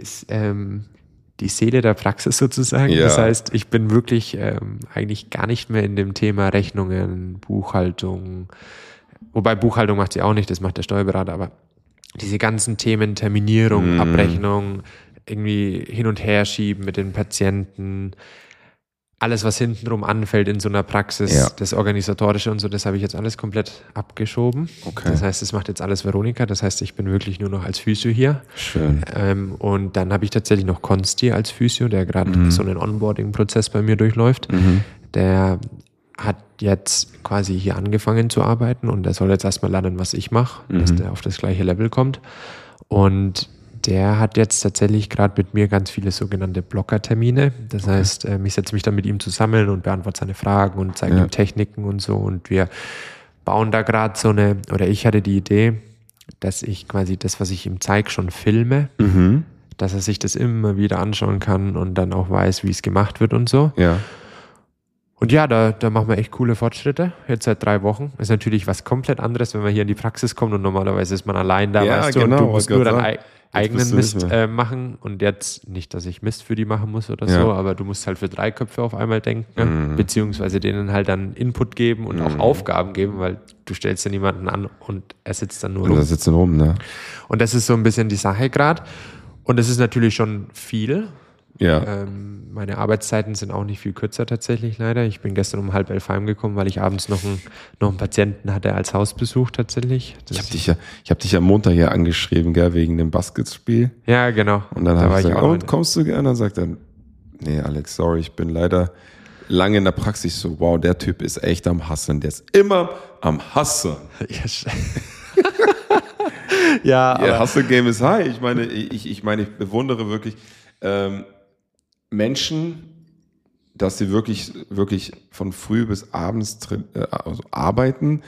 Seele der Praxis sozusagen. Ja. Das heißt, ich bin wirklich eigentlich gar nicht mehr in dem Thema Rechnungen, Buchhaltung. Wobei Buchhaltung macht sie auch nicht, das macht der Steuerberater, aber diese ganzen Themen, Terminierung, Abrechnung, irgendwie hin und her schieben mit den Patienten, alles, was hintenrum anfällt in so einer Praxis, das Organisatorische und so, das habe ich jetzt alles komplett abgeschoben. Okay. Das heißt, das macht jetzt alles Veronika. Das heißt, ich bin wirklich nur noch als Physio hier. Schön. Und dann habe ich tatsächlich noch Konsti als Physio, der gerade so einen Onboarding-Prozess bei mir durchläuft. Der hat jetzt quasi hier angefangen zu arbeiten und der soll jetzt erstmal lernen, was ich mache, dass der auf das gleiche Level kommt. Und der hat jetzt tatsächlich gerade mit mir ganz viele sogenannte Blockertermine. Das heißt, ich setze mich dann mit ihm zusammen und beantworte seine Fragen und zeige ihm Techniken und so. Und wir bauen da gerade ich hatte die Idee, dass ich quasi das, was ich ihm zeige, schon filme, dass er sich das immer wieder anschauen kann und dann auch weiß, wie es gemacht wird und so. Ja. Und ja, da machen wir echt coole Fortschritte. Jetzt seit 3 Wochen. Ist natürlich was komplett anderes, wenn man hier in die Praxis kommt und normalerweise ist man allein da, Ja, weißt du, genau, und du musst nur wollte deinen gerade eigenen bist du nicht Mist mehr. machen. Und jetzt nicht, dass ich Mist für die machen muss oder Ja. so, aber du musst halt für 3 Köpfe auf einmal denken, ne? Beziehungsweise denen halt dann Input geben und auch Aufgaben geben, weil du stellst ja niemanden an und er sitzt dann nur Und da rum. sitzen rum, ne? Und das ist so ein bisschen die Sache gerade. Und es ist natürlich schon viel. Ja. Meine Arbeitszeiten sind auch nicht viel kürzer tatsächlich leider. Ich bin gestern um 10:30 heimgekommen, weil ich abends noch einen Patienten hatte als Hausbesuch tatsächlich. Ich hab dich am Montag ja angeschrieben, gell, wegen dem Basketspiel. Ja, genau. Und dann Da habe war ich ich gesagt, auch und kommst du gerne? Dann sagt er, nee, Alex, sorry, ich bin leider lange in der Praxis. So, wow, der Typ ist echt am Hasseln. Der ist immer am Hasseln. Ja, Ja, Hustle-Game ist high. Ich meine, ich bewundere wirklich Menschen, dass sie wirklich von früh bis abends also arbeiten.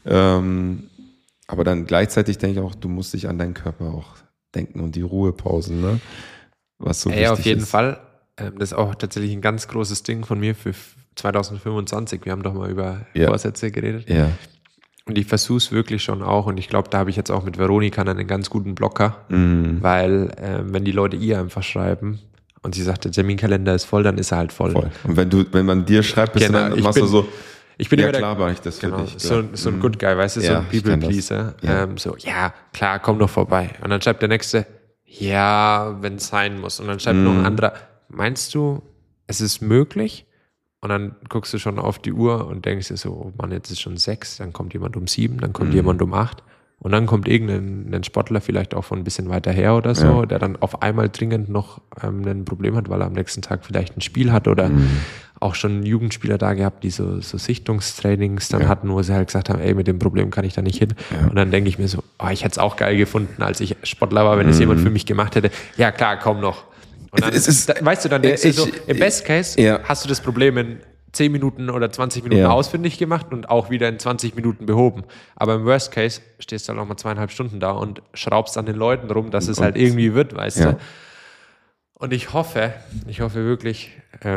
Aber dann gleichzeitig denke ich auch, du musst dich an deinen Körper auch denken und die Ruhepausen, ne? Was so wichtig ist. auf jeden Fall. Das ist auch tatsächlich ein ganz großes Ding von mir für 2025. Wir haben doch mal über Vorsätze geredet. Ja. Und ich versuche es wirklich schon auch. Und ich glaube, da habe ich jetzt auch mit Veronika einen ganz guten Blocker. Weil wenn die Leute ihr einfach schreiben und sie sagt, der Terminkalender ist voll, dann ist er halt voll. Und wenn man dir schreibt, bist Genau, du dann machst du so, ich bin ja immer klar mache ich das für dich. so ein Good Guy, weißt du, so Ja, ein ich kenn das. People-Pleaser. Ja. So, ja, klar, komm doch vorbei. Und dann schreibt der Nächste, ja, wenn es sein muss. Und dann schreibt noch ein anderer, meinst du, es ist möglich? Und dann guckst du schon auf die Uhr und denkst dir so, oh Mann, jetzt ist schon 6, dann kommt jemand um 7, dann kommt jemand um 8. Und dann kommt irgendein Sportler vielleicht auch von ein bisschen weiter her oder so, der dann auf einmal dringend noch ein Problem hat, weil er am nächsten Tag vielleicht ein Spiel hat oder auch schon Jugendspieler da gehabt, die so Sichtungstrainings dann hatten, wo sie halt gesagt haben, ey, mit dem Problem kann ich da nicht hin. Und dann denke ich mir so, oh, ich hätte es auch geil gefunden, als ich Sportler war, wenn es jemand für mich gemacht hätte. Ja klar, komm noch. Und dann, weißt du, dann denkst du so, im Best Case hast du das Problem in 10 Minuten oder 20 Minuten ausfindig gemacht und auch wieder in 20 Minuten behoben. Aber im Worst Case stehst du halt noch mal 2,5 Stunden da und schraubst an den Leuten rum, dass es halt irgendwie wird, weißt du. Und ich hoffe wirklich,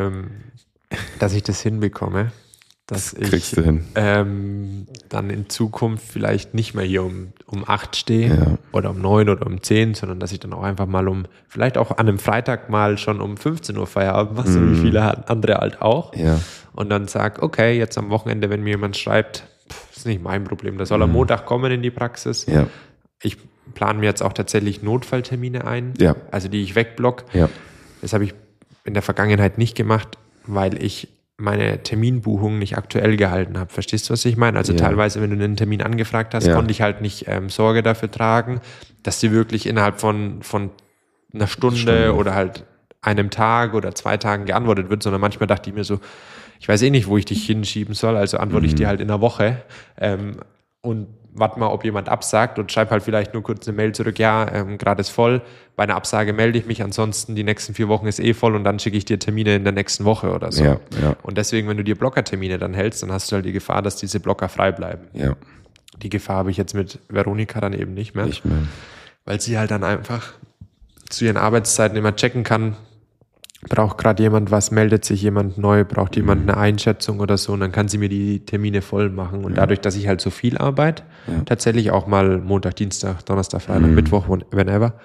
dass ich das hinbekomme, dass kriegst ich du hin. dann in Zukunft vielleicht nicht mehr hier um 8 stehe oder um 9 oder um 10, sondern dass ich dann auch einfach mal vielleicht auch an einem Freitag mal schon um 15 Uhr Feierabend mache, so wie viele andere halt auch. Ja. Und dann sag, okay, jetzt am Wochenende, wenn mir jemand schreibt, ist nicht mein Problem, der soll am Montag kommen in die Praxis. Ja. Ich plane mir jetzt auch tatsächlich Notfalltermine ein, Ja. also die ich wegblock. Ja. Das habe ich in der Vergangenheit nicht gemacht, weil ich meine Terminbuchung nicht aktuell gehalten habe. Verstehst du, was ich meine? Also teilweise, wenn du einen Termin angefragt hast, konnte ich halt nicht Sorge dafür tragen, dass die wirklich innerhalb von einer Stunde oder halt einem Tag oder 2 Tagen geantwortet wird, sondern manchmal dachte ich mir so, ich weiß eh nicht, wo ich dich hinschieben soll, also antworte ich dir halt in einer Woche und warte mal, ob jemand absagt und schreib halt vielleicht nur kurz eine Mail zurück, ja, gerade ist voll, bei einer Absage melde ich mich, ansonsten die nächsten 4 Wochen ist eh voll und dann schicke ich dir Termine in der nächsten Woche oder so. Ja. Und deswegen, wenn du dir Blockertermine dann hältst, dann hast du halt die Gefahr, dass diese Blocker frei bleiben. Ja. Die Gefahr habe ich jetzt mit Veronika dann eben nicht mehr, Nicht mehr. weil sie halt dann einfach zu ihren Arbeitszeiten immer checken kann, braucht gerade jemand was, meldet sich jemand neu, braucht jemand eine Einschätzung oder so und dann kann sie mir die Termine voll machen und dadurch, dass ich halt so viel arbeite, tatsächlich auch mal Montag, Dienstag, Donnerstag, Freitag, Mittwoch, whenever,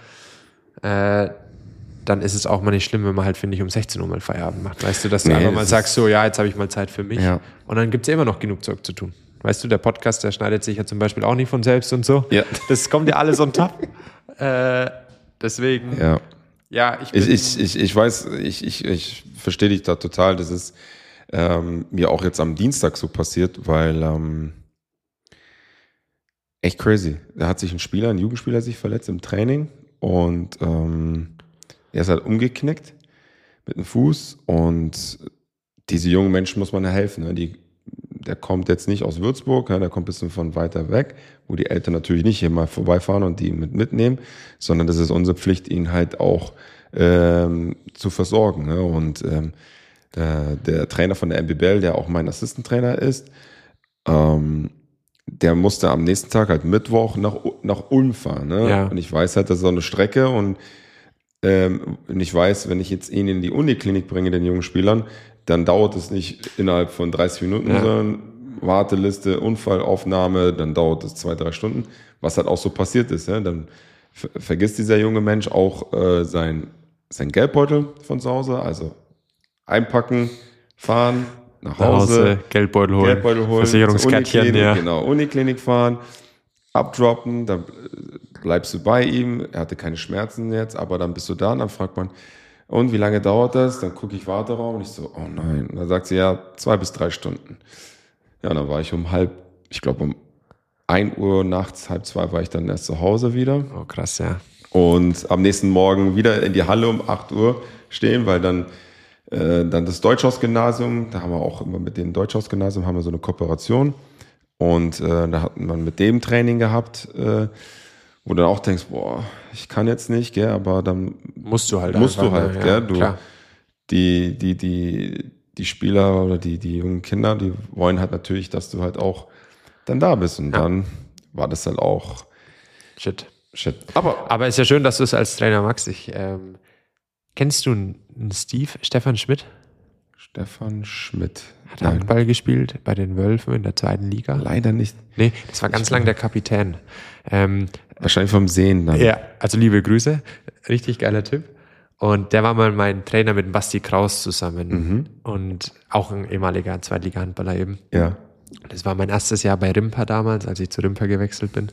dann ist es auch mal nicht schlimm, wenn man halt, finde ich, um 16 Uhr mal Feierabend macht. Weißt du, dass du einfach mal sagst, so, ja, jetzt habe ich mal Zeit für mich und dann gibt es ja immer noch genug Zeug zu tun. Weißt du, der Podcast, der schneidet sich ja zum Beispiel auch nicht von selbst und so. Ja. Das kommt ja alles on top. Deswegen... Ja. Ja, ich weiß, ich verstehe dich da total. Das ist mir auch jetzt am Dienstag so passiert, weil echt crazy. Da hat sich ein Jugendspieler sich verletzt im Training und er ist halt umgeknickt mit dem Fuß und diese jungen Menschen muss man ja helfen. Ne? Der kommt jetzt nicht aus Würzburg, der kommt ein bisschen von weiter weg, wo die Eltern natürlich nicht hier mal vorbeifahren und die mitnehmen, sondern das ist unsere Pflicht, ihn halt auch zu versorgen. Ne? Und der Trainer von der MBBL, der auch mein Assistant-Trainer ist, der musste am nächsten Tag halt Mittwoch nach Ulm fahren. Ne? Ja. Und ich weiß halt, das ist so eine Strecke und Und ich weiß, wenn ich jetzt ihn in die Uniklinik bringe, den jungen Spielern, dann dauert es nicht innerhalb von 30 Minuten, sondern Warteliste, Unfallaufnahme, dann dauert es 2-3 Stunden, was halt auch so passiert ist. Ja? Dann vergisst dieser junge Mensch auch sein Geldbeutel von zu Hause, also einpacken, fahren, nach Hause, Geldbeutel holen, Versicherungskärtchen, genau, Uniklinik fahren, abdroppen, dann bleibst du bei ihm, er hatte keine Schmerzen jetzt, aber dann bist du da und dann fragt man, und wie lange dauert das? Dann gucke ich Warteraum und ich so, oh nein. Und dann sagt sie, ja, 2 bis 3 Stunden. Ja, dann war ich um 1 Uhr nachts, 1:30 war ich dann erst zu Hause wieder. Oh, krass, ja. Und am nächsten Morgen wieder in die Halle um 8 Uhr stehen, weil dann das Deutschhaus-Gymnasium, da haben wir auch immer mit dem Deutschhaus-Gymnasium haben wir so eine Kooperation. Und da hat man mit dem Training gehabt, wo du dann auch denkst, boah, ich kann jetzt nicht, gell, aber dann musst du halt, gell, die Spieler oder die jungen Kinder, die wollen halt natürlich, dass du halt auch dann da bist. Und dann war das halt auch Shit. Aber ist ja schön, dass du es als Trainer magst. Kennst du einen Stefan Schmidt? Stefan Schmidt. Hat Handball gespielt bei den Wölfen in der 2. Liga? Leider nicht. Nee, das war ganz lang der Kapitän. Wahrscheinlich vom Sehen dann. Ja, also liebe Grüße. Richtig geiler Typ. Und der war mal mein Trainer mit dem Basti Kraus zusammen. Und auch ein ehemaliger Zweitliga-Handballer eben. Ja. Das war mein erstes Jahr bei Rimpa damals, als ich zu Rimpa gewechselt bin.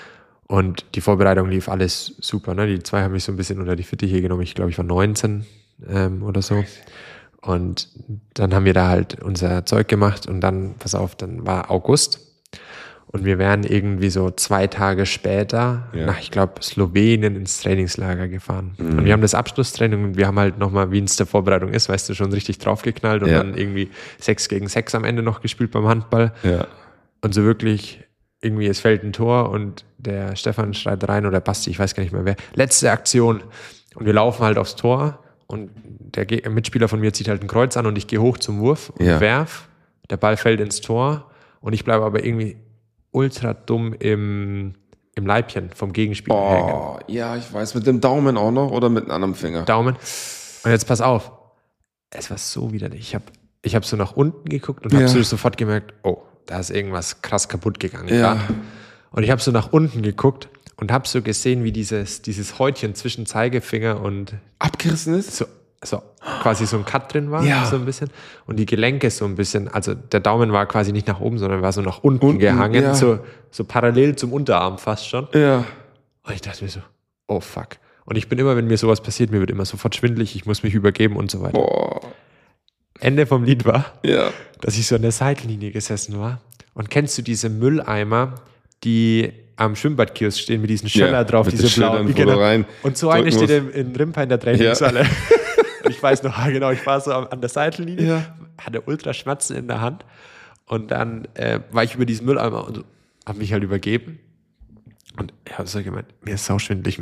Und die Vorbereitung lief alles super. Ne? Die 2 haben mich so ein bisschen unter die Fittiche genommen. Ich glaube, ich war 19 oder so. Und dann haben wir da halt unser Zeug gemacht und dann, pass auf, dann war August und wir wären irgendwie so 2 Tage später nach, ich glaube, Slowenien ins Trainingslager gefahren. Und wir haben das Abschlusstraining und wir haben halt nochmal, wie es der Vorbereitung ist, weißt du, schon richtig draufgeknallt und dann irgendwie 6 gegen 6 am Ende noch gespielt beim Handball. Ja. Und so wirklich irgendwie, es fällt ein Tor und der Stefan schreit rein oder Basti, ich weiß gar nicht mehr wer, letzte Aktion. Und wir laufen halt aufs Tor und der Mitspieler von mir zieht halt ein Kreuz an und ich gehe hoch zum Wurf und werf. Der Ball fällt ins Tor und ich bleibe aber irgendwie ultra dumm im Leibchen vom Gegenspieler hängen. Ja, ich weiß, mit dem Daumen auch noch oder mit einem anderen Finger? Daumen. Und jetzt pass auf, es war so widerlich. Ich hab so nach unten geguckt und habe so sofort gemerkt, oh, da ist irgendwas krass kaputt gegangen. Ja. Und ich habe so nach unten geguckt und habe so gesehen, wie dieses Häutchen zwischen Zeigefinger und abgerissen ist? So quasi so ein Cut drin war, so ein bisschen. Und die Gelenke so ein bisschen, also der Daumen war quasi nicht nach oben, sondern war so nach unten gehangen, so parallel zum Unterarm fast schon. Ja. Und ich dachte mir so, oh fuck. Und ich bin immer, wenn mir sowas passiert, mir wird immer sofort schwindelig, ich muss mich übergeben und so weiter. Boah. Ende vom Lied war, dass ich so an der Seitenlinie gesessen war. Und kennst du diese Mülleimer, die am Schwimmbadkiosk stehen mit diesen Schöller drauf, diese blauen. Genau. Und so eine steht in Rimpa in der Trainingshalle. Ich weiß noch genau, ich war so an der Seitenlinie, hatte ultra Schmerzen in der Hand und dann war ich über diesen Mülleimer und habe mich halt übergeben. Und ich habe so gemeint, mir ist sauschwindlig.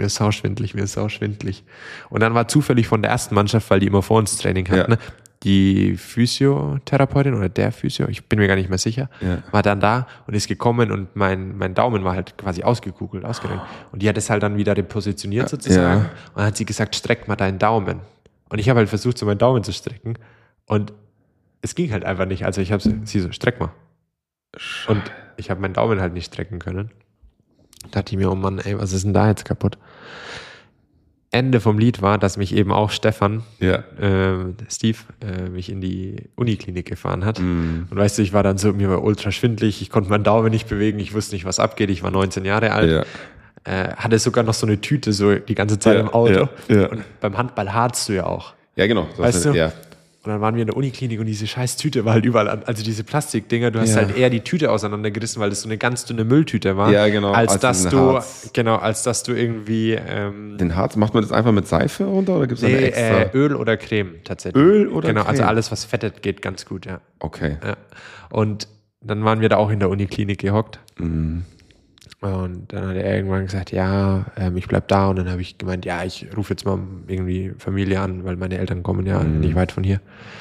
Und dann war zufällig von der ersten Mannschaft, weil die immer vor uns Training hatten, die Physiotherapeutin oder der Physio, ich bin mir gar nicht mehr sicher, war dann da und ist gekommen und mein Daumen war halt quasi ausgerenkt. Und die hat es halt dann wieder repositioniert sozusagen. Und dann hat sie gesagt, streck mal deinen Daumen. Und ich habe halt versucht, so meinen Daumen zu strecken und es ging halt einfach nicht. Also ich habe sie so, streck mal. Und ich habe meinen Daumen halt nicht strecken können. Da dachte ich mir, oh Mann, ey, was ist denn da jetzt kaputt? Ende vom Lied war, dass mich eben auch Stefan, Steve, mich in die Uniklinik gefahren hat. Und weißt du, ich war dann so, mir war ultra schwindelig, ich konnte meinen Daumen nicht bewegen, ich wusste nicht, was abgeht, ich war 19 Jahre alt. Hatte sogar noch so eine Tüte so die ganze Zeit im Auto. Und beim Handball harzt du ja auch. Ja, genau. Weißt du? Und dann waren wir in der Uniklinik und diese scheiß Tüte war halt überall, also diese Plastikdinger, du hast halt eher die Tüte auseinandergerissen, weil das so eine ganz dünne Mülltüte war. Ja, genau. Als dass du irgendwie... den Harz, macht man das einfach mit Seife runter oder gibt es eine extra? Öl oder Creme tatsächlich. Öl oder Creme? Genau, also alles, was fettet, geht ganz gut, ja. Okay. Ja. Und dann waren wir da auch in der Uniklinik gehockt. Und dann hat er irgendwann gesagt, ich bleib da. Und dann habe ich gemeint, ich rufe jetzt mal irgendwie Familie an, weil meine Eltern kommen ja nicht weit von hier.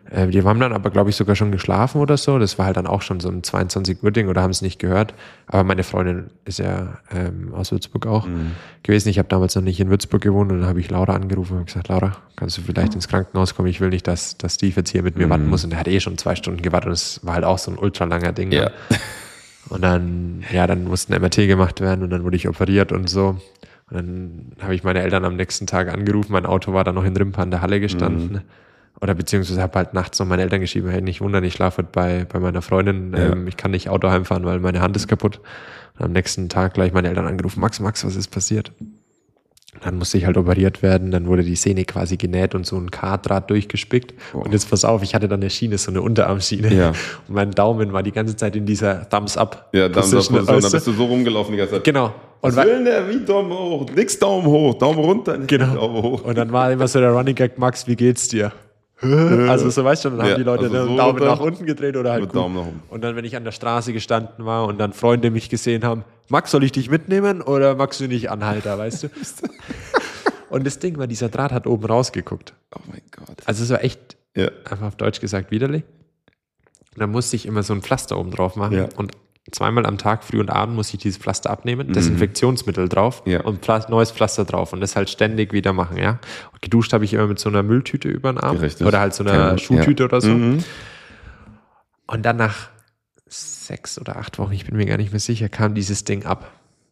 Die haben dann aber, glaube ich, sogar schon geschlafen oder so. Das war halt dann auch schon so ein 22 Uhr Ding oder haben es nicht gehört. Aber meine Freundin ist ja aus Würzburg auch gewesen. Ich habe damals noch nicht in Würzburg gewohnt und dann habe ich Laura angerufen und gesagt, Laura, kannst du vielleicht ins Krankenhaus kommen? Ich will nicht, dass Steve jetzt hier mit mir warten muss. Und er hat schon 2 Stunden gewartet und es war halt auch so ein ultra langer Ding. Ja. Und dann musste ein MRT gemacht werden und dann wurde ich operiert und so. Und dann habe ich meine Eltern am nächsten Tag angerufen. Mein Auto war dann noch in Rimpa in der Halle gestanden. Oder beziehungsweise habe halt nachts noch meine Eltern geschrieben, hey, nicht wundern, ich schlafe heute bei meiner Freundin. Ich kann nicht Auto heimfahren, weil meine Hand ist kaputt. Und am nächsten Tag gleich meine Eltern angerufen, Max, was ist passiert? Dann musste ich halt operiert werden, dann wurde die Sehne quasi genäht und so ein K-Draht durchgespickt. Oh. Und jetzt pass auf, ich hatte dann eine Schiene, so eine Unterarmschiene. Ja. Und mein Daumen war die ganze Zeit in dieser Thumbs-Up. Ja, Thumbs-Up-Position, dann bist du so rumgelaufen die ganze Zeit. Genau. Und was will der? Wie Daumen hoch? Nix Daumen hoch, Daumen runter, nicht genau. Daumen hoch. Und dann war immer so der Running Gag, Max, wie geht's dir? Also so weißt du, dann haben die Leute den Daumen nach unten gedreht oder halt Daumen nach oben. Und dann, wenn ich an der Straße gestanden war und dann Freunde mich gesehen haben, Max, soll ich dich mitnehmen oder magst du nicht Anhalter, weißt du? Und das Ding war, dieser Draht hat oben rausgeguckt. Oh mein Gott. Also es war echt, einfach auf Deutsch gesagt, widerlich. Und dann musste ich immer so ein Pflaster oben drauf machen. Ja. Und 2-mal am Tag, früh und abend, muss ich dieses Pflaster abnehmen, Desinfektionsmittel drauf und neues Pflaster drauf. Und das halt ständig wieder machen, ja. Und geduscht habe ich immer mit so einer Mülltüte über den Arm. Richtig. Oder halt so einer Schuhtüte oder so. Und dann nach 6 oder 8 Wochen, ich bin mir gar nicht mehr sicher, kam dieses Ding ab.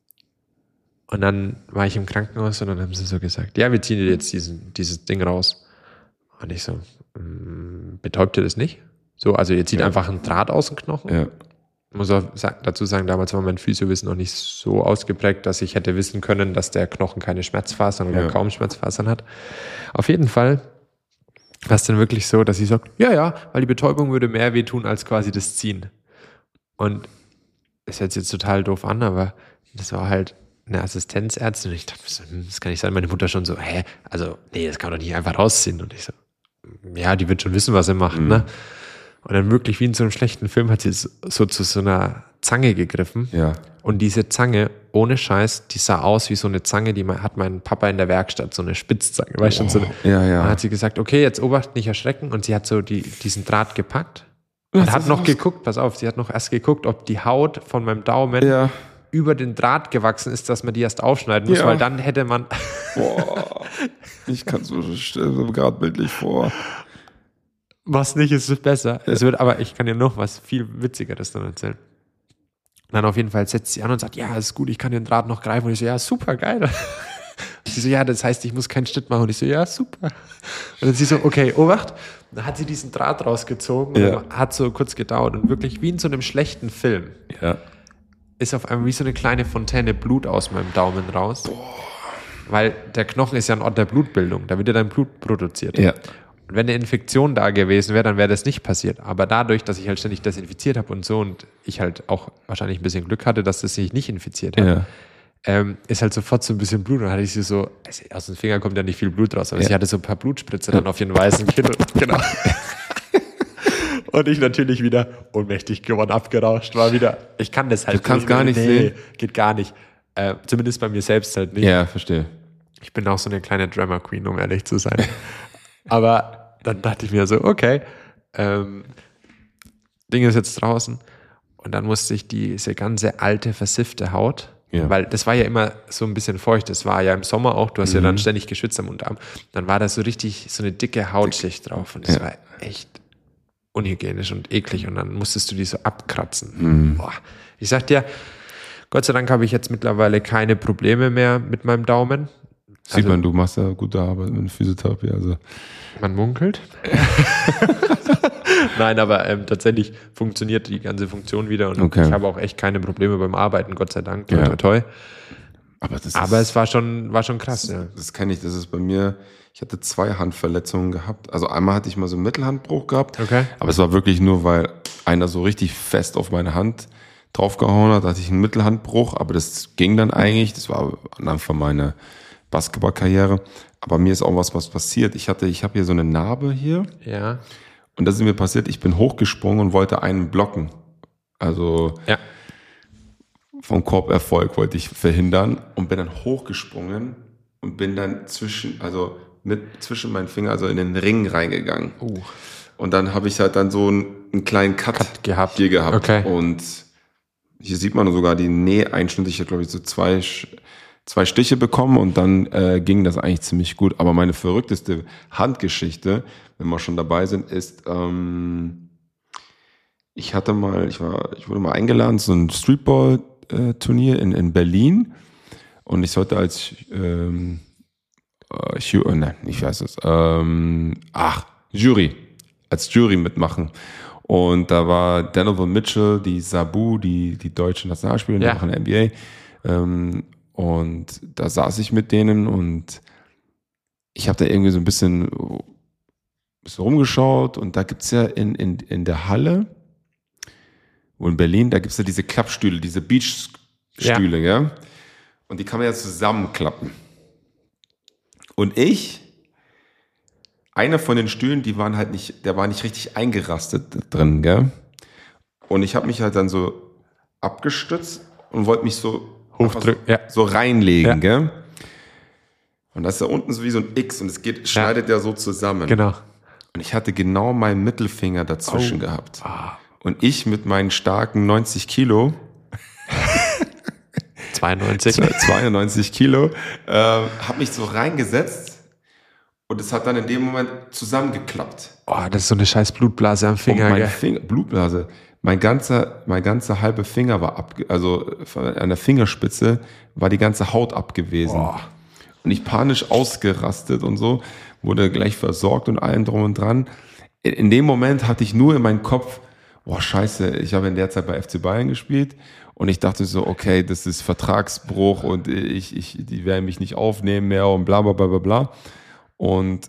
Und dann war ich im Krankenhaus und dann haben sie so gesagt, ja, wir ziehen dir jetzt dieses Ding raus. Und ich so, betäubt ihr das nicht? So, also ihr zieht einfach einen Draht aus dem Knochen. Ja. Ich muss auch dazu sagen, damals war mein Physiowissen noch nicht so ausgeprägt, dass ich hätte wissen können, dass der Knochen keine Schmerzfasern oder kaum Schmerzfasern hat. Auf jeden Fall war es dann wirklich so, dass ich sage, ja, weil die Betäubung würde mehr wehtun als quasi das Ziehen. Und das hört sich jetzt total doof an, aber das war halt eine Assistenzärztin und ich dachte, das kann nicht sein. Meine Mutter schon so, also nee, das kann man doch nicht einfach rausziehen. Und ich so, ja, die wird schon wissen, was sie macht, ne? Und dann wirklich wie in so einem schlechten Film hat sie so zu so einer Zange gegriffen. Ja. Und diese Zange, ohne Scheiß, die sah aus wie so eine Zange, die hat mein Papa in der Werkstatt, so eine Spitzzange. Weißt du, so eine, Dann hat sie gesagt, okay, jetzt Obacht, nicht erschrecken. Und sie hat so diesen Draht gepackt und hat noch geguckt, pass auf, sie hat noch erst geguckt, ob die Haut von meinem Daumen über den Draht gewachsen ist, dass man die erst aufschneiden muss, weil dann hätte man... Boah, ich kann so gerade bildlich vor. Was nicht, ist besser. Es wird, aber ich kann dir noch was viel Witzigeres dann erzählen. Dann auf jeden Fall setzt sie an und sagt, ja, ist gut, ich kann den Draht noch greifen. Und ich so, ja, super, geil. Und sie so, ja, das heißt, ich muss keinen Schnitt machen. Und ich so, ja, super. Und dann sie so, okay, Obacht. Dann hat sie diesen Draht rausgezogen und hat so kurz gedauert. Und wirklich wie in so einem schlechten Film ist auf einmal wie so eine kleine Fontäne Blut aus meinem Daumen raus. Boah. Weil der Knochen ist ja ein Ort der Blutbildung. Da wird ja dann Blut produziert. Ja. Und wenn eine Infektion da gewesen wäre, dann wäre das nicht passiert. Aber dadurch, dass ich halt ständig desinfiziert habe und so und ich halt auch wahrscheinlich ein bisschen Glück hatte, dass das sich nicht infiziert hat, ist halt sofort so ein bisschen Blut. Und dann hatte ich sie so, aus dem Finger kommt ja nicht viel Blut raus, aber sie hatte so ein paar Blutspritze dann auf ihren weißen Kinn. Genau. Und ich natürlich wieder ohnmächtig geworden, abgerauscht, war wieder, ich kann das halt nicht. Du kannst gar nicht sehen. Geht gar nicht. Zumindest bei mir selbst halt nicht. Ja, verstehe. Ich bin auch so eine kleine Drama Queen, um ehrlich zu sein. Aber dann dachte ich mir so, okay, Ding ist jetzt draußen. Und dann musste ich diese ganze alte, versiffte Haut, weil das war ja immer so ein bisschen feucht, das war ja im Sommer auch, du hast ja dann ständig geschwitzt am Unterarm. Dann war da so richtig so eine dicke Hautschicht drauf und das war echt unhygienisch und eklig und dann musstest du die so abkratzen. Boah. Ich sag dir, Gott sei Dank habe ich jetzt mittlerweile keine Probleme mehr mit meinem Daumen. Sieht man, du machst ja gute Arbeit mit Physiotherapie. Also. Man munkelt. Nein, aber tatsächlich funktioniert die ganze Funktion wieder und ich habe auch echt keine Probleme beim Arbeiten, Gott sei Dank. Toi, toi, toi. Aber es war schon krass. Das kenne ich, das ist bei mir, ich hatte 2 Handverletzungen gehabt. Also einmal hatte ich mal so einen Mittelhandbruch gehabt, aber es war wirklich nur, weil einer so richtig fest auf meine Hand draufgehauen hat, da hatte ich einen Mittelhandbruch, aber das ging dann eigentlich, das war am Anfang meiner Basketballkarriere, aber mir ist auch was passiert. Ich habe hier so eine Narbe hier. Ja. Und das ist mir passiert, ich bin hochgesprungen und wollte einen blocken. Also vom Korberfolg wollte ich verhindern und bin dann hochgesprungen und bin dann zwischen meinen Fingern, also in den Ring reingegangen. Und dann habe ich halt dann so einen kleinen Cut gehabt. hier gehabt. Okay. Und hier sieht man sogar die Näheinschnitte. Ich habe, glaube ich, so zwei Stiche bekommen und dann ging das eigentlich ziemlich gut. Aber meine verrückteste Handgeschichte, wenn wir schon dabei sind, ist, ich wurde mal eingeladen zu einem Streetball-Turnier in Berlin und ich sollte als als Jury mitmachen. Und da war Donovan Mitchell, die Sabu, die deutsche Nationalspielerin, die machen NBA. Und da saß ich mit denen und ich habe da irgendwie so ein bisschen rumgeschaut und da gibt's ja in der Halle, wo in Berlin, da gibt's ja diese Klappstühle, diese Beachstühle, ja. Und die kann man ja zusammenklappen. Und einer von den Stühlen, der war nicht richtig eingerastet drin, gell? Und ich habe mich halt dann so abgestützt und wollte mich so hochdrücken, so reinlegen, ja. Gell? Und das ist da unten so wie so ein X und schneidet ja so zusammen. Genau. Und ich hatte genau meinen Mittelfinger dazwischen gehabt. Und ich mit meinen starken 90 Kilo 92 Kilo, habe mich so reingesetzt und es hat dann in dem Moment zusammengeklappt. Oh, das ist so eine scheiß Blutblase am Finger. Blutblase. Mein ganzer halber Finger war also an der Fingerspitze war die ganze Haut abgewesen. Oh. Und ich panisch ausgerastet und so, wurde gleich versorgt und allem drum und dran. In dem Moment hatte ich nur in meinem Kopf, boah, scheiße, ich habe in der Zeit bei FC Bayern gespielt und ich dachte so, okay, das ist Vertragsbruch und die werden mich nicht aufnehmen mehr und bla bla bla bla bla. Und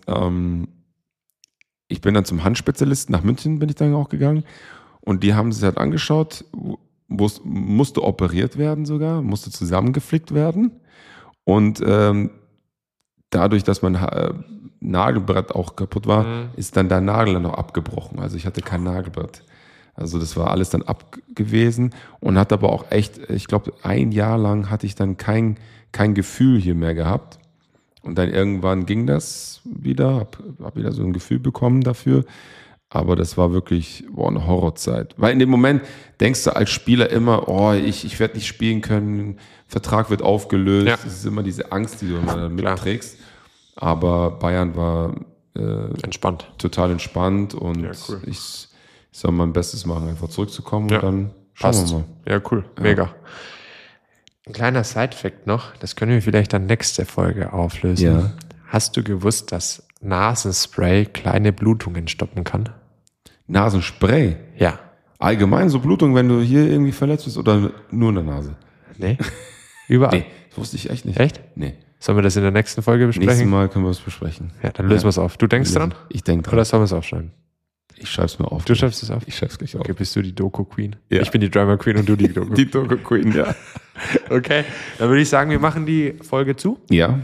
ich bin dann zum Handspezialisten, nach München bin ich dann auch gegangen und die haben sich halt angeschaut, musste operiert werden sogar, musste zusammengeflickt werden und dadurch, dass mein Nagelbrett auch kaputt war, ist dann der Nagel dann noch abgebrochen. Also ich hatte kein Nagelbrett. Also das war alles dann abgewesen und hat aber auch echt, ich glaube, 1 Jahr lang hatte ich dann kein Gefühl hier mehr gehabt. Und dann irgendwann ging das wieder, hab wieder so ein Gefühl bekommen dafür. Aber das war wirklich eine Horrorzeit. Weil in dem Moment denkst du als Spieler immer, ich werde nicht spielen können, Vertrag wird aufgelöst. Ja. Das ist immer diese Angst, die du immer mitträgst. Aber Bayern war entspannt. Total entspannt und ja, cool. Ich soll mein Bestes machen, einfach zurückzukommen ja. und dann schauen wir mal. Ja, cool. Mega. Ein kleiner Side-Fact noch, das können wir vielleicht dann nächste Folge auflösen. Ja. Hast du gewusst, dass Nasenspray kleine Blutungen stoppen kann? Nasenspray? Ja. Allgemein so Blutung, wenn du hier irgendwie verletzt bist oder nur in der Nase? Nee. Überall? Nee, das wusste ich echt nicht. Echt? Nee. Sollen wir das in der nächsten Folge besprechen? Nächstes Mal können wir es besprechen. Ja, dann lösen wir es auf. Du denkst dran? Ich denke dran. Oder sollen wir es aufschreiben? Ich schreib's mir auf. Du schreibst es auf? Ich schreib's gleich auf. Okay, bist du die Doku-Queen? Ja. Ich bin die Drama-Queen und du die Doku-Queen. Die Doku-Queen, ja. Okay, dann würde ich sagen, wir machen die Folge zu. Ja.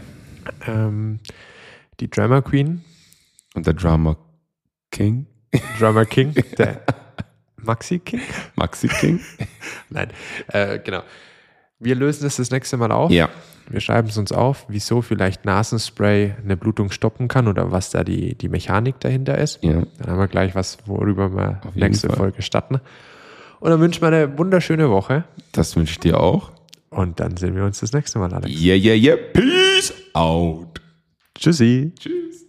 Die Drama-Queen. Und der Drama King. Drama King. Der Maxi King. Maxi King. Nein, genau. Wir lösen das nächste Mal auf. Ja. Wir schreiben es uns auf, wieso vielleicht Nasenspray eine Blutung stoppen kann oder was da die Mechanik dahinter ist. Ja. Dann haben wir gleich was, worüber wir nächste Folge starten. Und dann wünschen wir eine wunderschöne Woche. Das wünsche ich dir auch. Und dann sehen wir uns das nächste Mal, Alex. Yeah. Peace out. Tschüssi. Tschüss.